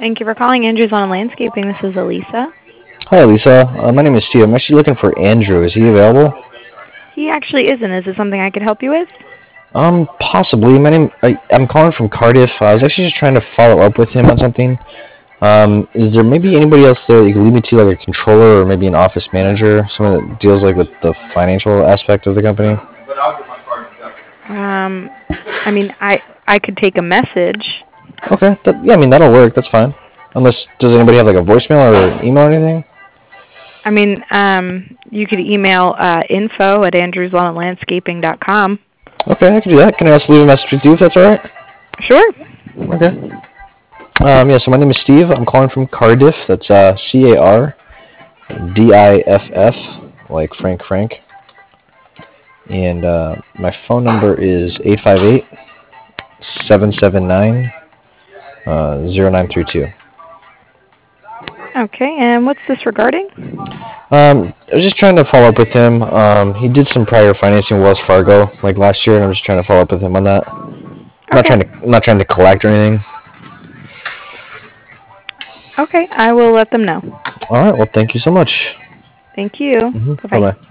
Thank you for calling Andrews Lawn and Landscaping. This is Elisa. Hi, Lisa. My name is Steve. I'm actually looking for Andrew. Is he available? He actually isn't. Is this something I could help you with? Possibly. I'm calling from Cardiff. I was actually just trying to follow up with him on something. Is there maybe anybody else there that you could lead me to, like a controller or maybe an office manager, someone that deals like with the financial aspect of the company? Um, I could take a message. Okay. Yeah, I mean that'll work. That's fine. Unless does anybody have like a voicemail or email or anything? You could email info@andrewslawnandlandscaping.com. Okay, I can do that. Can I also leave a message with you if that's all right? Sure. Okay. Yeah. So my name is Steve. I'm calling from Cardiff. That's Cardiff, like Frank. And my phone number is 858-779 0932. Okay, and what's this regarding? I was just trying to follow up with him. He did some prior financing with Wells Fargo like last year, and I'm just trying to follow up with him on that. Okay. I'm not trying to collect or anything. Okay, I will let them know. All right. Well, thank you so much. Thank you. Bye Bye-bye. bye.